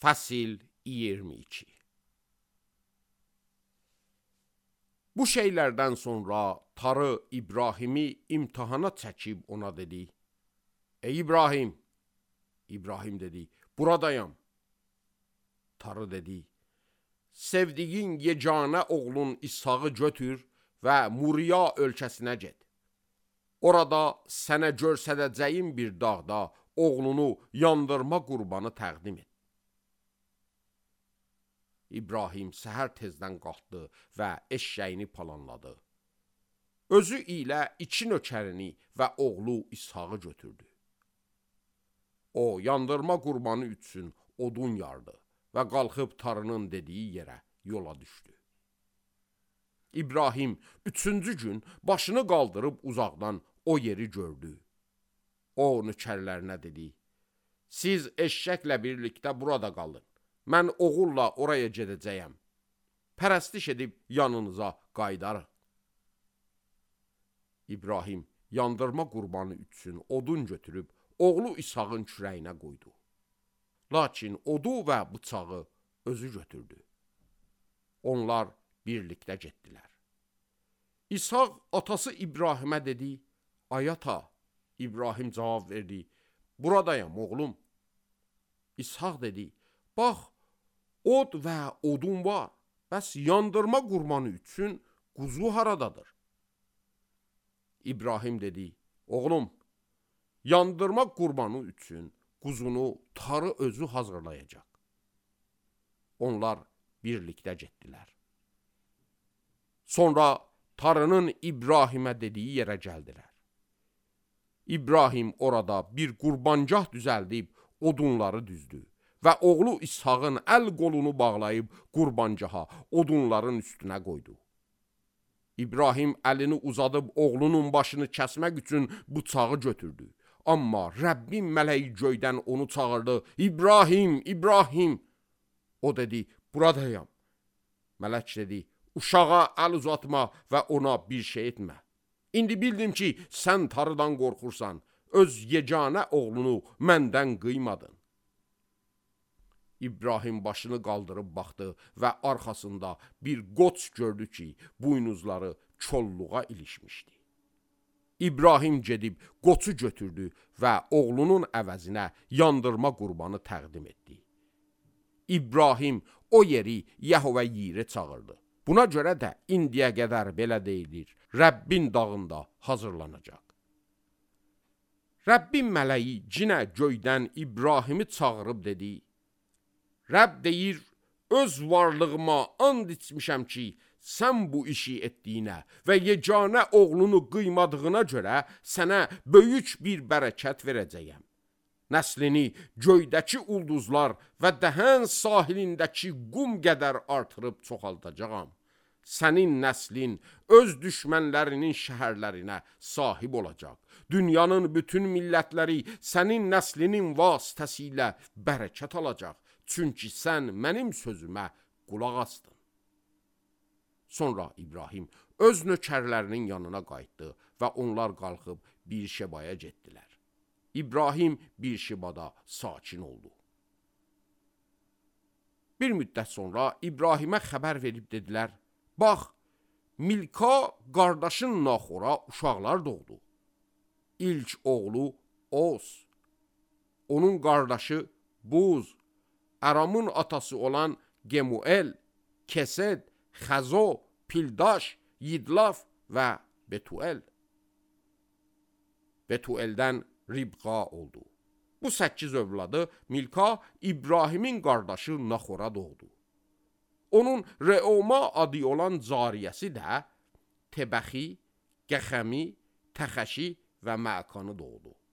Fəsil 22. Bu şeylərdən sonra Tarı İbrahimi imtihana çəkib ona dedi: Ey İbrahim! İbrahim dedi: Buradayam. Tarı dedi: Sevdiğin yeganə oğlun İshağı götür və Muriya ölkəsinə get. Orada sənə görsədəcəyim bir dağda oğlunu yandırma qurbanı təqdim et. İbrahim səhər tezdən qalxdı və eşşəyini palanladı. Özü ilə 2 nökərini və oğlu İshağı götürdü. O, yandırma qurbanı üçün odun yardı və qalxıb Tarının dediyi yerə yola düşdü. İbrahim 3-cü gün başını qaldırıb uzaqdan o yeri gördü. O, nökərlərinə dedi: Siz eşşəklə birlikdə burada qalın. Mən oğulla oraya gedəcəyəm. Pərəstiş edib yanınıza qaydarım. İbrahim yandırma qurbanı üçün odun götürüb oğlu İshağın kürəyinə qoydu. Lakin odu və bıçağı özü götürdü. Onlar birlikdə getdilər. İshaq atası İbrahimə dedi: Ay ata! İbrahim cavab verdi: Buradayam oğlum. İshaq dedi: Bax, od və odun var. Bəs yandırma qurbanı üçün quzu haradadır? İbrahim dedi: Oğlum, yandırma qurbanı üçün quzunu Tarı özü hazırlayacaq. Onlar birlikdə getdilər. Sonra Tarının İbrahimə dediyi yerə gəldilər. İbrahim orada bir qurbancah düzəldib odunları düzdü və oğlu İshağın əl qolunu bağlayıb qurbancaha odunların üstünə qoydu. İbrahim əlini uzadıb oğlunun başını kəsmək üçün bıçağı götürdü. Amma Rəbbin mələyi göydən onu çağırdı: İbrahim, İbrahim! O dedi: Buradayam. Mələk dedi: Uşağa əl uzatma və ona bir şey etmə. İndi bildim ki, sən Tarıdan qorxursan, öz yeganə oğlunu məndən qıymadın. İbrahim başını qaldırıb baxdı və arxasında bir qoç gördü ki, buynuzları kolluğa ilişmişdi. İbrahim gedib qoçu götürdü və oğlunun əvəzinə yandırma qurbanı təqdim etdi. İbrahim o yeri Yəhvə Yirə çağırdı. Buna görə də indiyə qədər belə deyilir: Rəbbin dağında hazırlanacaq. Rəbbin mələyi cinə göydən İbrahimi çağırıb dedi: Rəbb deyir, öz varlığıma and içmişəm ki, sən bu işi etdiyinə və yeganə oğlunu qıymadığına görə sənə böyük bir bərəkət verəcəyəm. Nəslini göydəki ulduzlar və dəhən sahilindəki qum qədər artırıb çoxaldacağam. Sənin nəslin öz düşmənlərinin şəhərlərinə sahib olacaq. Dünyanın bütün millətləri sənin nəslinin vasitəsilə bərəkət alacaq. Çünki sən mənim sözümə qulaq asdın. Sonra İbrahim öz nökərlərinin yanına qayıtdı və onlar qalxıb Birşebaya getdilər. İbrahim Birşebada sakin oldu. Bir müddət sonra İbrahimə xəbər verib dedilər: Bax, Milka qardaşın Naxora uşaqlar doğdu. İlk oğlu Oz, onun qardaşı Buz, Aramın atası olan Gemuel, Kesed, Xəzo, Pildaş, Yidlaf və Betuel. Betueldən Ribqa oldu. Bu 8 övladı Milka İbrahimin qardaşı Naxora doğdu. Onun Reoma adı olan cariyəsi də Tebəxi, Gəxəmi, Təxəşi və Məkanı doğdu.